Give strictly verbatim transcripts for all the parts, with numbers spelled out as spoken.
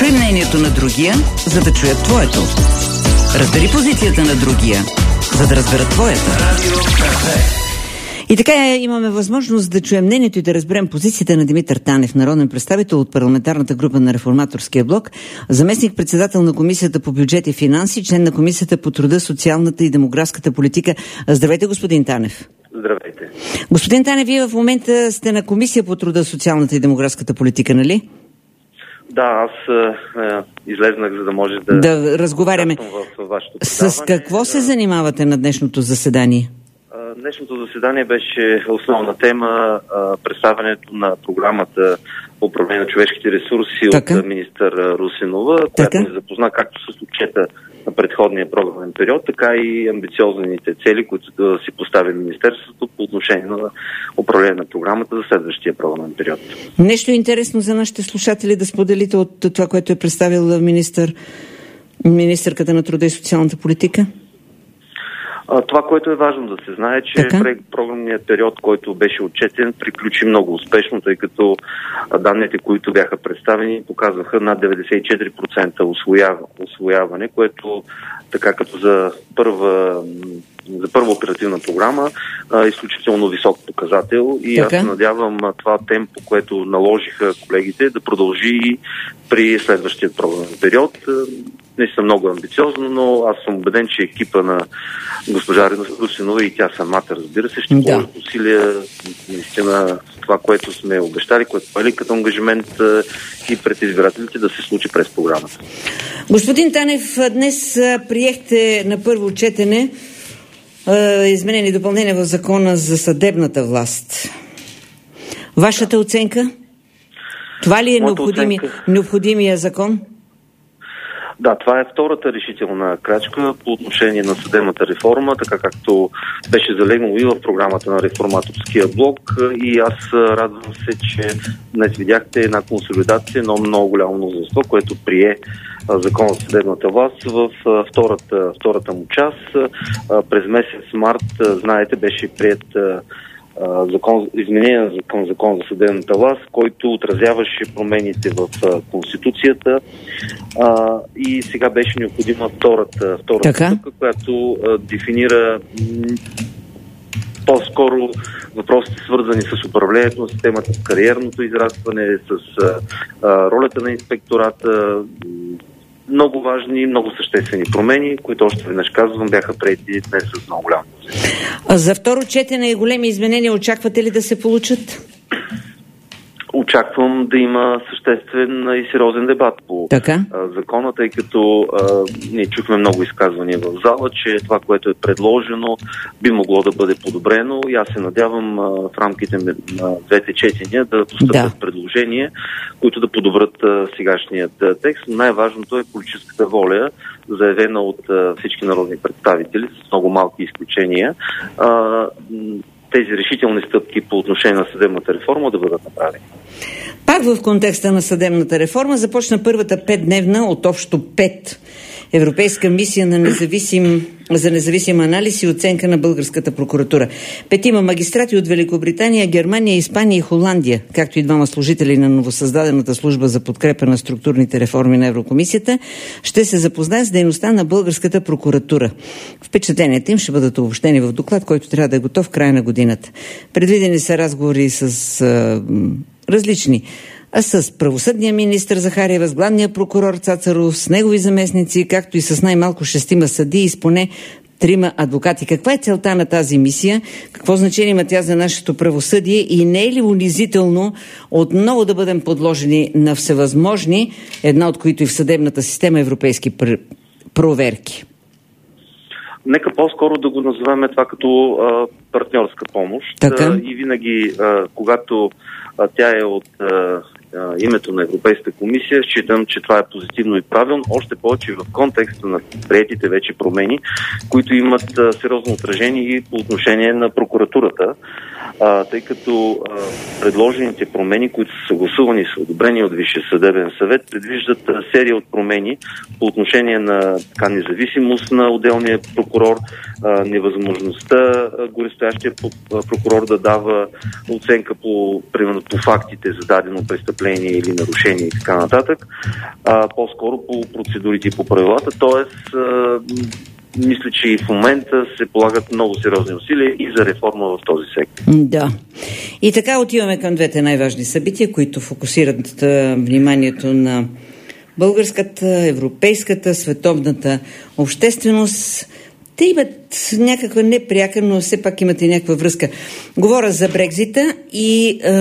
Чуй мнението на другия, за да чуят твоето. Разбери позицията на другия, за да разберат твоята. И така имаме възможност да чуем мнението и да разберем позицията на Димитър Танев, народен представител от парламентарната група на Реформаторския блок, заместник-председател на Комисията по бюджет и финанси, член на Комисията по труда, социалната и демографската политика. Здравейте, господин Танев. Здравейте. Господин Танев, вие в момента сте на Комисия по труда, социалната и демографската политика, нали? Да, аз е, излезнах, за да може да... Да разговаряме. В, в вашето С какво се занимавате на днешното заседание? Днешното заседание беше основна тема представянето на програмата по управление на човешките ресурси така от министър Русинова, която ни запозна както с отчета на предходния програмен период, така и амбициозните цели, които да си постави Министерството по отношение на управление на програмата за следващия програмен период. Нещо интересно за нашите слушатели да споделите от това, което е представил министър, министърката на труда и социалната политика? Това, което е важно да се знае, че така програмният период, който беше отчетен, приключи много успешно, тъй като данните, които бяха представени, показваха над деветдесет и четири процента усвояване, което така като за първа, за първа оперативна програма е изключително висок показател и така аз се надявам това темпо, което наложиха колегите, да продължи и при следващия програмен период. Не са много амбициозно, но аз съм убеден, че екипа на госпожа Русинова и тя самата, разбира се, ще да. положат усилия наистина това, което сме обещали, което пали като ангажимент и пред избирателите да се случи през програмата. Господин Танев, днес приехте на първо четене изменение и допълнение в закона за съдебната власт. Вашата оценка? Това ли е необходими, оценка... необходимия закон? Да, това е втората решителна крачка по отношение на съдебната реформа, така както беше залегнало и в програмата на Реформаторския блок. И аз радвам се, че днес видяхте една консолидация, но много голямо мнозинство, което прие закон за съдебната власт в втората, втората му част. През месец март, знаете, беше приет закон, изменение към закон за съдебната власт, който отразяваше промените в Конституцията а, и сега беше необходима втората, втората стъпка, която а, дефинира м- по-скоро въпросите, свързани с управлението на системата, с кариерното израстване, с а, а, ролята на инспектората. Много важни, много съществени промени, които още веднъж казвам, бяха приети днес с много голямо. А за второ четене и големи изменения очаквате ли да се получат? Очаквам да има съществен и сериозен дебат по така? закона, тъй като а, ние чухме много изказвания в зала, че това, което е предложено, би могло да бъде подобрено и аз се надявам а, в рамките на двете четения да постъпят да. предложения, които да подобрят а, сегашният а, текст. Най-важното е политическата воля, заявена от а, всички народни представители, с много малки изключения, а, тези решителни стъпки по отношение на съдебната реформа да бъдат направени. Пак в контекста на съдебната реформа започна първата петдневна от общо пет Европейска мисия на независим, за независим анализ и оценка на българската прокуратура. Петима магистрати от Великобритания, Германия, Испания и Холандия, както и двама служители на новосъздадената служба за подкрепа на структурните реформи на Еврокомисията, ще се запознаят с дейността на българската прокуратура. Впечатленията им ще бъдат обобщени в доклад, който трябва да е готов в края на годината. Предвидени са разговори с а, различни а с правосъдния министър Захариева, с главния прокурор Цацаров, с негови заместници, както и с най-малко шестима съдии и с поне трима адвокати. Каква е целта на тази мисия? Какво значение има тя за нашето правосъдие и не е ли унизително отново да бъдем подложени на всевъзможни, една от които и в съдебната система, европейски пр- проверки? Нека по-скоро да го назовем това като а, партньорска помощ. А, и винаги, а, когато а, тя е от а, а, името на Европейската комисия, считам, че това е позитивно и правилно, още повече в контекста на приетите вече промени, които имат а, сериозно отражение и по отношение на прокуратурата, а, тъй като а, предложените промени, които са съгласувани и са одобрени от Висшия съдебен съвет, предвиждат а, серия от промени по отношение на така независимост на отделния прокурор, а, невъзможността а, горестоящия прокурор да дава оценка по, примерно, по фактите за дадено престъпление управление или нарушение и така нататък, а по-скоро по процедурите и по правилата. Тоест, а, мисля, че и в момента се полагат много сериозни усилия и за реформа в този сектор. Да. И така отиваме към двете най-важни събития, които фокусират а, вниманието на българската, европейската, световната общественост. Те имат някаква непряка, но все пак имат и някаква връзка. Говоря за Брекзита и а,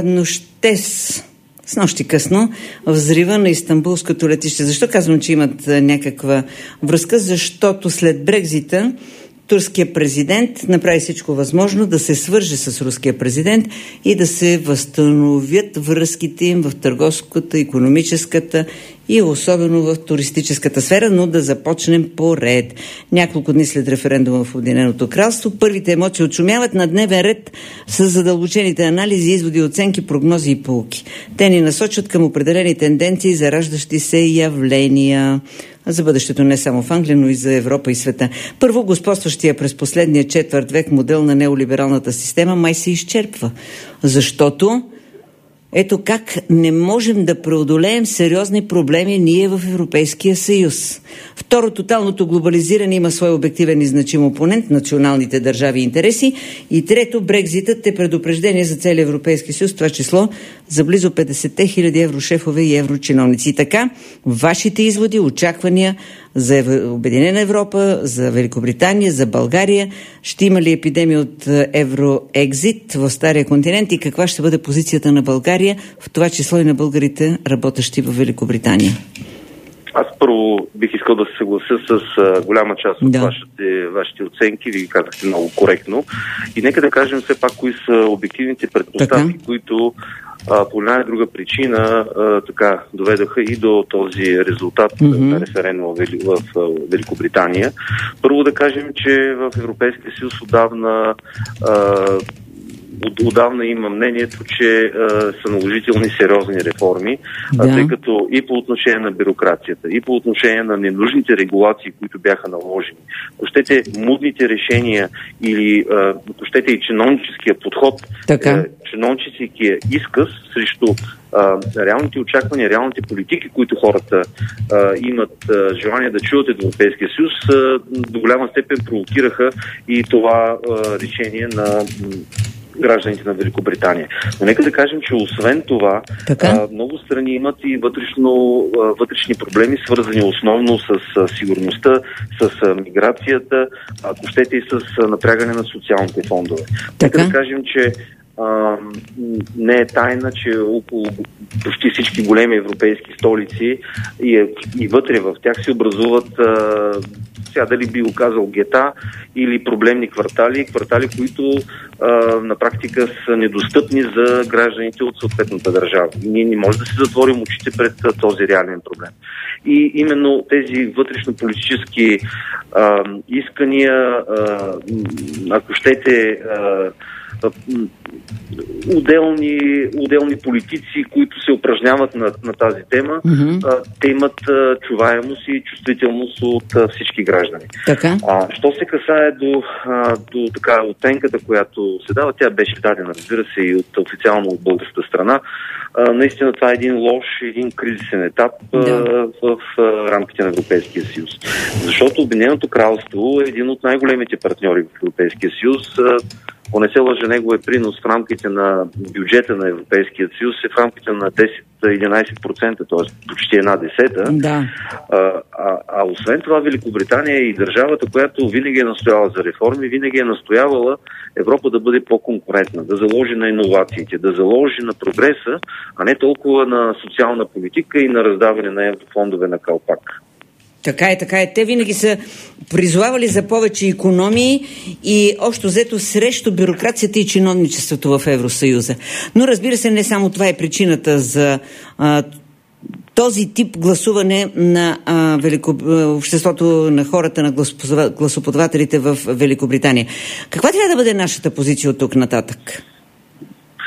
нощес, с нощи късно, взрива на Истанбулското летище. Защо казвам, че имат а, някаква връзка? Защото след Брекзита турският президент направи всичко възможно да се свърже с руския президент и да се възстановят връзките им в търговската, икономическата и особено в туристическата сфера, но да започнем поред. Няколко дни след референдума в Обединеното кралство, първите емоции отшумяват. На дневен ред с задълбочените анализи, изводи, оценки, прогнози и поуки. Те ни насочват към определени тенденции за раждащи се явления за бъдещето не само в Англия, но и за Европа и света. Първо, господстващия през последния четвърт век модел на неолибералната система май се изчерпва, защото ето как не можем да преодолеем сериозни проблеми ние в Европейския съюз. Второ, тоталното глобализиране има свой обективен и значим опонент – националните държави и интереси. И трето, Брекзитът е предупреждение за целия Европейски съюз, това число за близо петдесет хиляди еврошефове и еврочиновници. И така, вашите изводи, очаквания за Обединена Европа, за Великобритания, за България. Ще има ли епидемия от евроекзит в Стария континент и каква ще бъде позицията на България, в това число и на българите, работещи в Великобритания? Аз първо бих искал да се съглася с а, голяма част от да. вашите, вашите оценки. Ви ги казахте много коректно. И нека да кажем все пак кои са обективните предпоставки, така, които а, по една или друга причина а, така доведаха и до този резултат mm-hmm. на референдума в, в, в Великобритания. Първо да кажем, че в Европейския съюз отдавна а, Отдавна има мнението, че а, са наложителни сериозни реформи, да. а, тъй като и по отношение на бюрокрацията, и по отношение на ненужните регулации, които бяха наложени, ако щете мудните решения или ако щете и чиновническия подход, е, чиновническия изказ срещу а, реалните очаквания, реалните политики, които хората а, имат а, желание да чуят от Европейския съюз, а, до голяма степен провокираха и това а, решение на гражданите на Великобритания. Но нека да кажем, че освен това, а, много страни имат и вътрешно, а, вътрешни проблеми, свързани основно с а, сигурността, с а, миграцията, ако щете и с а, напрягане на социалните фондове. Така? Нека да кажем, че а, не е тайна, че около почти всички големи европейски столици и, и вътре в тях се образуват а, сега дали би го казал гета или проблемни квартали, квартали, които а, на практика са недостъпни за гражданите от съответната държава. И ние не можем да си затворим очите пред а, този реален проблем. И именно тези вътрешно-политически а, искания, а, ако щете, а, Отделни, отделни политици, които се упражняват на, на тази тема, mm-hmm. а, те имат а, чуваемост и чувствителност от а, всички граждани. Така? А, що се касае до, а, до така оценката, която се дава, тя беше дадена, разбира се, и от официално от българската страна. А, наистина това е един лош, един кризисен етап а, да. в, в, в рамките на Европейския съюз. Защото Обединеното кралство е един от най-големите партньори в Европейския съюз. А, Ако не се лъжа, неговия принос в рамките на бюджета на Европейския съюз е в рамките на десет до единайсет процента, т.е. почти една десета. Да. А, а, а освен това Великобритания е и държавата, която винаги е настояла за реформи, винаги е настоявала Европа да бъде по-конкурентна, да заложи на иновациите, да заложи на прогреса, а не толкова на социална политика и на раздаване на еврофондове на калпак. Така е, така е. Те винаги са призовавали за повече икономии и общо взето срещу бюрокрацията и чиновничеството в Евросъюза. Но разбира се, не само това е причината за а, този тип гласуване на а, велико... обществото на хората, на гласоподавателите в Великобритания. Каква трябва да бъде нашата позиция от тук нататък?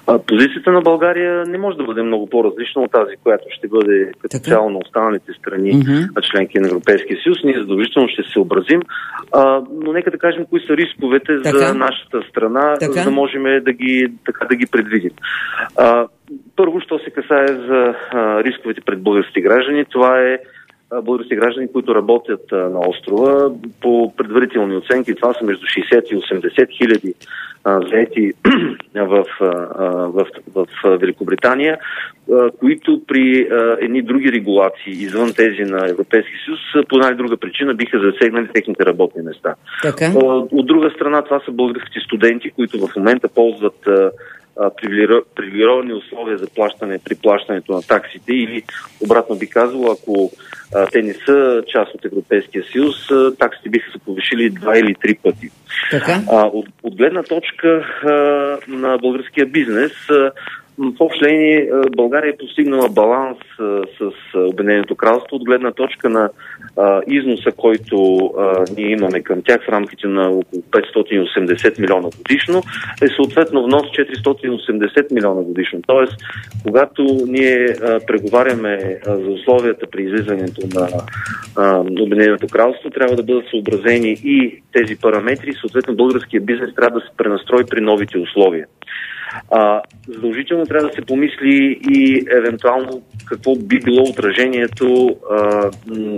А, позицията на България не може да бъде много по-различна от тази, която ще бъде като цяло на останалите страни, mm-hmm. членки на Европейския съюз. Ние задължително ще се съобразим, а, но нека да кажем кои са рисковете така. за нашата страна, така. за да можем да ги, така, да ги предвидим. А, първо, що се касае за а, рисковете пред българските граждани, това е български граждани, които работят а, на острова. По предварителни оценки това са между шейсет и осемдесет хиляди заети в, а, в, в, в Великобритания, а, които при а, едни други регулации извън тези на Европейския съюз по една или друга причина биха засегнали техните работни места. Така. А, от друга страна, това са българските студенти, които в момента ползват а, привилегировани условия за плащане при плащането на таксите, или обратно би казало, ако а, те не са част от Европейския съюз, а, таксите биха се повишили два или три пъти. Така? А, от, от гледна точка а, на българския бизнес, а, в общ линии България е постигнала баланс а, с Обединеното кралство от гледна точка на а, износа, който а, ние имаме към тях в рамките на около петстотин и осемдесет милиона годишно, е съответно внос четиристотин и осемдесет милиона годишно. Тоест, когато ние а, преговаряме а, за условията при излизането на а, Обединеното кралство, трябва да бъдат съобразени и тези параметри, съответно българския бизнес трябва да се пренастрои при новите условия. А, задължително трябва да се помисли и евентуално какво би било отражението а, м-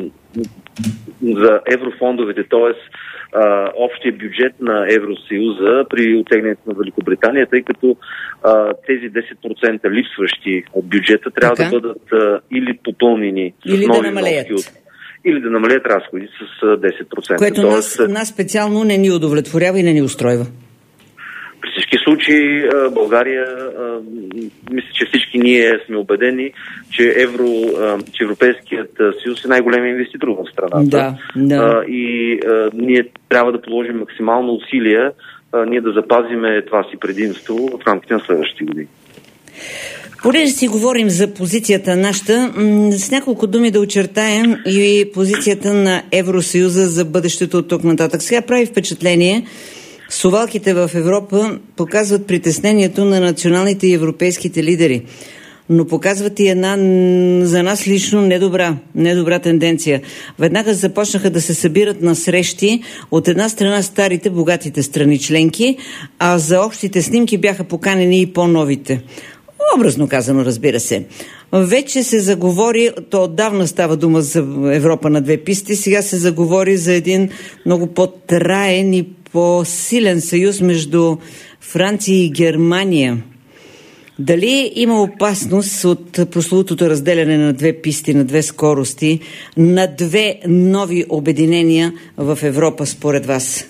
за еврофондовете, т.е. общия бюджет на Евросъюза при оттеглянето на Великобритания, тъй като а, тези десет процента липсващи от бюджета трябва така да бъдат а, или попълнени или с нови да намалеят. от, или да намалят разходи с десет процента. Което Тоест, нас, нас специално не ни удовлетворява и не ни устройва. При всички случаи България, мисля, че всички ние сме убедени, че, Евро, че Европейският съюз е най-големият инвеститор в страната. Да, да. И ние трябва да положим максимално усилия ние да запазиме това си предимство в рамките на следващите години. Понеже си говорим за позицията нашата, с няколко думи да очертаем и позицията на Евросъюза за бъдещето от тук нататък. Сега прави впечатление, совалките в Европа показват притеснението на националните и европейските лидери, но показват и една за нас лично недобра, недобра тенденция. Веднага започнаха да се събират на срещи от една страна старите, богатите страни членки, а за общите снимки бяха поканени и по-новите. Образно казано, разбира се. Вече се заговори, то отдавна става дума за Европа на две писти, сега се заговори за един много по-траен и по-силен съюз между Франция и Германия. Дали има опасност от прословутото разделяне на две писти, на две скорости, на две нови обединения в Европа, според вас?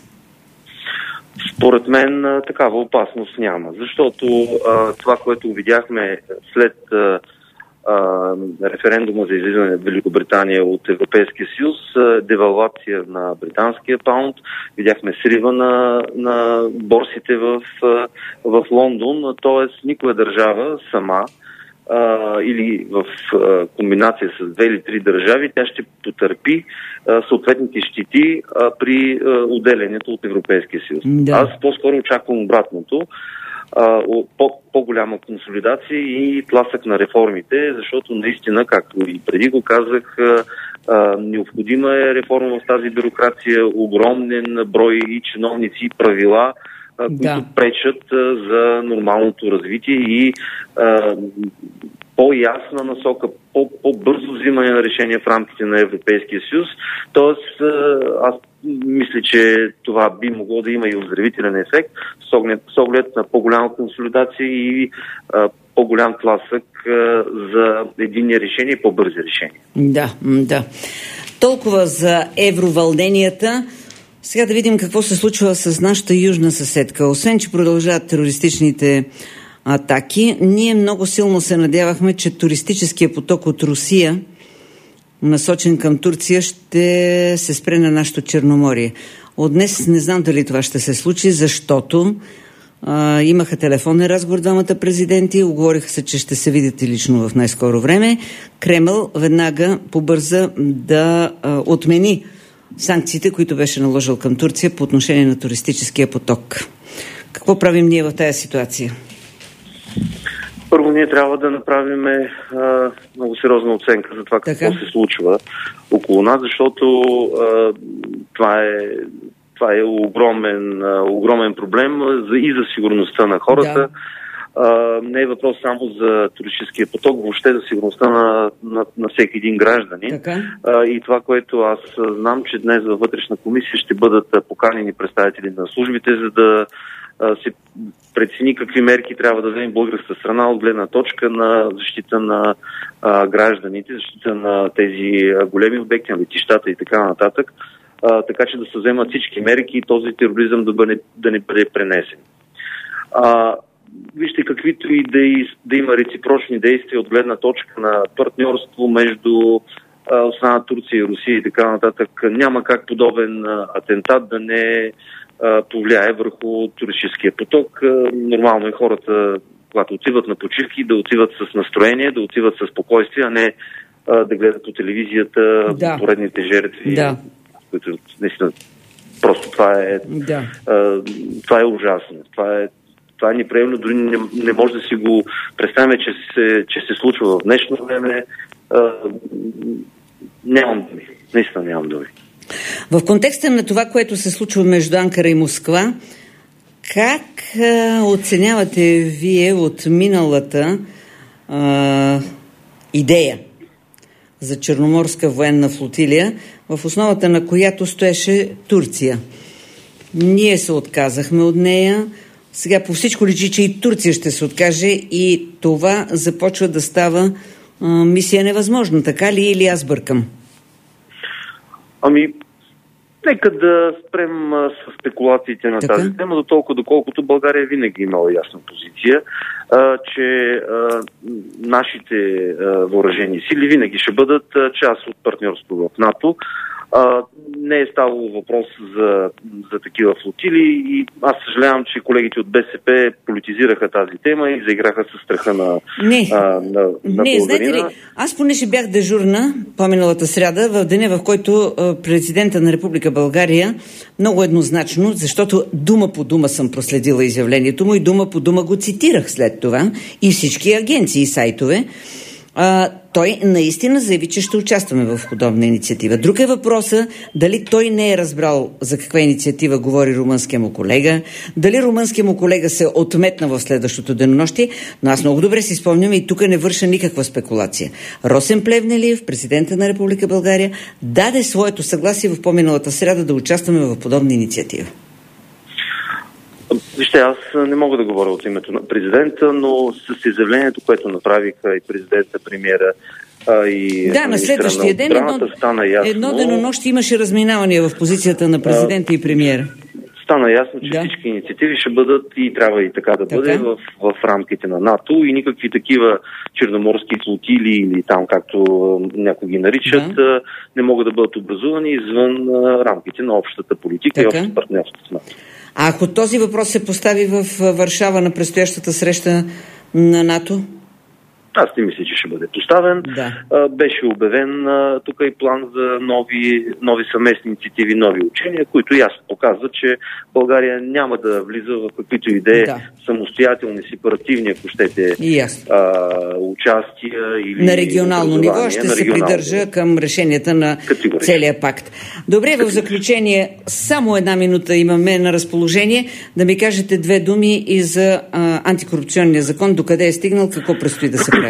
Според мен такава опасност няма, защото а, това, което видяхме след а, а, референдума за излизане в Великобритания от Европейския съюз, девалвация на британския паунд, видяхме срива на, на борсите в, в Лондон, т.е. никоя държава сама а, или в а, комбинация с две или три държави, тя ще потърпи а, съответните щити а, при а, отделянето от Европейския съюз. Да. Аз по-скоро очаквам обратното. По, по-голяма консолидация и тласък на реформите, защото наистина, както и преди го казах, необходима е реформа в тази бюрокрация, огромен брой и чиновници и правила, които да. пречат за нормалното развитие и по-ясна насока, по-бързо взимане на решения в рамките на Европейския съюз. Тоест, аз мисля, че това би могло да има и оздравителен ефект с оглед, с оглед на по-голяма консолидация и а, по-голям тласък а, за единни решения и по-бързи решения. Да, да. Толкова за евровълненията. Сега да видим какво се случва с нашата южна съседка. Освен, че продължават терористичните атаки, ние много силно се надявахме, че туристическия поток от Русия, насочен към Турция, ще се спре на нашето Черноморие. От днес не знам дали това ще се случи, защото а, имаха телефонен разговор двамата президенти, уговориха се, че ще се видите лично в най-скоро време. Кремъл веднага побърза да а, отмени санкциите, които беше наложил към Турция по отношение на туристическия поток. Какво правим ние в тази ситуация? Първо, ние трябва да направим а, много сериозна оценка за това какво така се случва около нас, защото а, това е, това е огромен, а, огромен проблем за, и за сигурността на хората. Да. А, не е въпрос само за туристическия поток, въобще за сигурността на, на, на всеки един гражданин. А, и това, което аз знам, че днес във вътрешна комисия ще бъдат поканени представители на службите, за да се прецени какви мерки трябва да вземе българската страна от гледна точка на защита на а, гражданите, защита на тези а, големи обекти на летищата и така нататък, а, така че да се вземат всички мерки и този тероризъм да, бъде, да не бъде пренесен. А, вижте, каквито и да, и да има реципрочни действия от гледна точка на партньорство между от страна на Турция и Русия и така нататък, няма как подобен а, атентат да не повлияе върху туристическия поток. Нормално е хората, когато отиват на почивки, да отиват с настроение, да отиват с спокойствие, а не а, да гледат по телевизията да. поредните жертви, да. които наистина просто това е да. а, това е ужасно. Това е, това е неприемно, дори не, не може да си го представим, че се, че се случва в днешно време. А, нямам думи. Наистина нямам думи. В контекста на това, което се случва между Анкара и Москва, как а, оценявате вие от миналата а, идея за Черноморска военна флотилия, в основата на която стоеше Турция? Ние се отказахме от нея, сега по всичко личи, че и Турция ще се откаже и това започва да става а, мисия невъзможна. Така ли, или аз бъркам? Ами, нека да спрем а, с спекулациите на така тази тема, до толкова доколкото България винаги е имала ясна позиция, а, че а, нашите а, въоръжени сили винаги ще бъдат а, част от партньорство в НАТО. А, не е ставало въпрос за, за такива флотили и аз съжалявам, че колегите от БСП политизираха тази тема и заиграха със страха на, не. а, на, на не, знаете ли, аз понеже бях дежурна по-миналата сряда, в деня, в който президента на Република България много еднозначно, защото дума по дума съм проследила изявлението му и дума по дума го цитирах след това и всички агенции и сайтове, А, той наистина заяви, че ще участваме в подобна инициатива. Друг е въпросът дали той не е разбрал за каква инициатива говори румънския му колега, дали румънския му колега се отметна в следващото денонощие, но аз много добре си спомням и тук не върша никаква спекулация. Росен Плевнелиев, президента на Република България, даде своето съгласие в по-миналата сряда да участваме в подобна инициатива. Вижте, аз не мога да говоря от името на президента, но с изявлението, което направиха и президента, премиера а, и да, на следващия ден едно, стана ясно, едно денонощие имаше разминавания в позицията на президента а, и премиера. Стана ясно, че да. всички инициативи ще бъдат и трябва и така да така? бъде в, в рамките на НАТО и никакви такива черноморски флотили или там, както някои ги наричат, да. не могат да бъдат образувани извън рамките на общата политика така? и общото партньорство с НАТО. А ако този въпрос се постави в Варшава на предстоящата среща на НАТО? Аз не мисля, че ще бъде поставен. Да. А, беше обявен а, тук и план за нови, нови съместни инициативи, нови учения, които ясно показват, че България няма да влиза в каквито идеи да. самостоятелни, сепаративни, ако щете, а, участия или на регионално ниво ще се придържа ниво. към решенията на целия пакт. Добре, в заключение, само една минута имаме на разположение да ми кажете две думи и за а, антикорупционния закон, докъде е стигнал, какво предстои да се прави.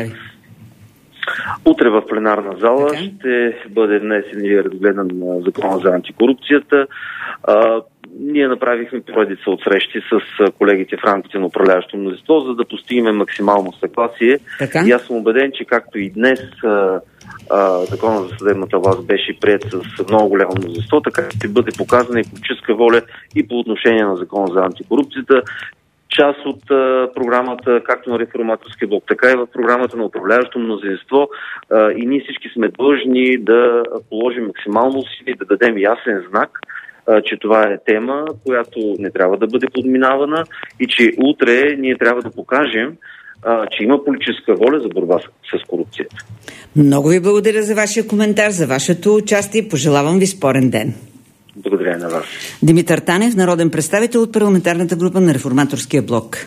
Утре в пленарна зала така? ще бъде внесен и разгледан закона за антикорупцията. А, ние направихме поредица от срещи с колегите в рамките на управляващото мнозинство, за да постигнем максимално съгласие. Така? И аз съм убеден, че както и днес а, а, закона за съдебната власт беше приет с много голямо мнозинство, така ще бъде показана и политическа воля и по отношение на закона за антикорупцията. Част от а, програмата, както на реформаторския блок, така и в програмата на управляващото мнозинство. А, и ние всички сме длъжни да положим максимално усилие, да дадем ясен знак, а, че това е тема, която не трябва да бъде подминавана и че утре ние трябва да покажем, а, че има политическа воля за борба с, с корупцията. Много ви благодаря за вашия коментар, за вашето участие. Пожелавам ви спорен ден. Благодаря на вас. Димитър Танев, народен представител от парламентарната група на Реформаторския блок.